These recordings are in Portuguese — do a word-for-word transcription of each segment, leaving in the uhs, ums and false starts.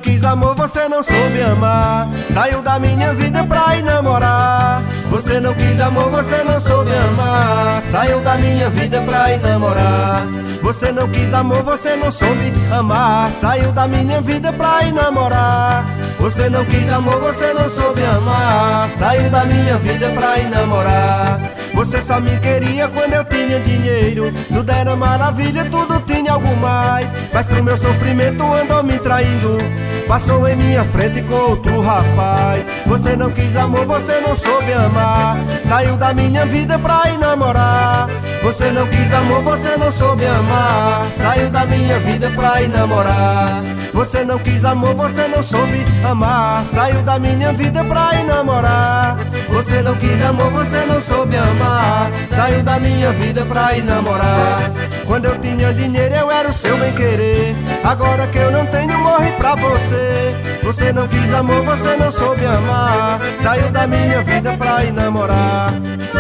quis amor, você não soube amar. Saiu da minha vida pra ir namorar. Você não quis amor, você não soube amar. Saiu da minha vida pra ir namorar. Você não quis amor, você não soube amar. Saiu da minha vida pra ir namorar. Você não quis amor, você não soube amar. Saiu da minha vida pra ir namorar. Você só me queria quando eu tinha dinheiro. Tudo era maravilha, tudo tinha algo mais. Mas pro meu sofrimento andou me traindo. Passou em minha frente com outro rapaz. Você não quis amor, você não soube amar. Saiu da minha vida pra ir namorar. Você não quis amor, você não soube amar. Saiu da minha vida pra ir namorar. Você não quis amor, você não soube amar. Saiu da minha vida pra ir namorar. Você não quis amor, você não soube amar. Saiu da minha vida pra ir namorar. Quando eu tinha dinheiro eu era o seu bem-querer. Agora que eu não tenho, morri pra você. Você não quis amor, você não soube amar. Saiu da minha vida pra ir namorar.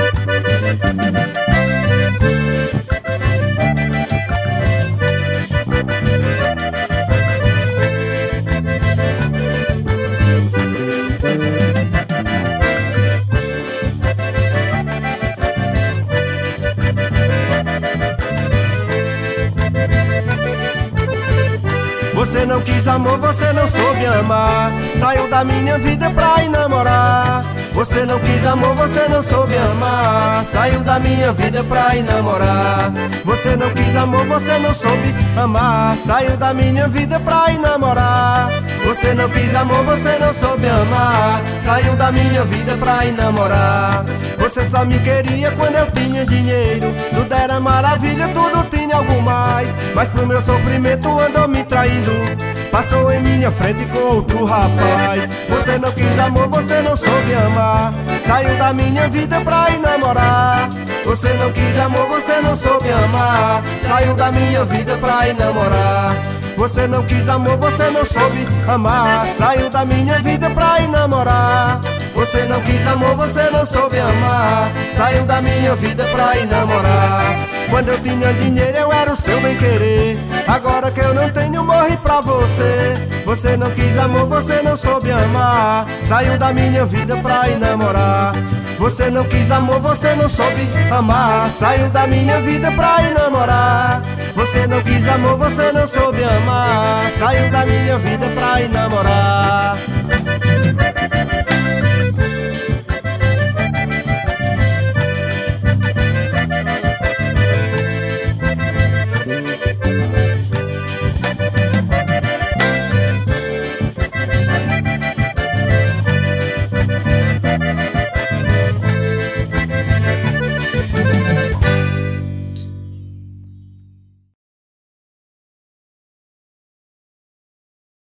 Você não quis amor, você não soube amar. Saiu da minha vida pra ir namorar. Você não quis amor, você não soube amar. Saiu da minha vida pra ir namorar. Você não quis amor, você não soube amar. Saiu da minha vida pra ir namorar. Você não quis amor, você não soube amar. Saiu da minha vida pra ir namorar. Você só me queria quando eu tinha dinheiro. Tudo era maravilha, tudo tinha algo mais. Mas pro meu sofrimento andou me traindo. Passou em minha frente com outro rapaz. Você não quis amor, você não soube amar. Saiu da minha vida pra ir namorar. Você não quis amor, você não soube amar. Saiu da minha vida pra ir namorar. Você não quis amor, você não soube amar. Saiu da minha vida pra ir namorar. Você não quis amor, você não soube amar. Saiu da minha vida pra ir namorar. Quando eu tinha dinheiro eu era o seu bem-querer. Agora que eu não tenho, morri pra você. Você não quis amor, você não soube amar. Saiu da minha vida pra ir namorar. Você não quis amor, você não soube amar. Saiu da minha vida pra ir namorar. Você não quis amor, você não soube amar. Saiu da minha vida pra ir namorar.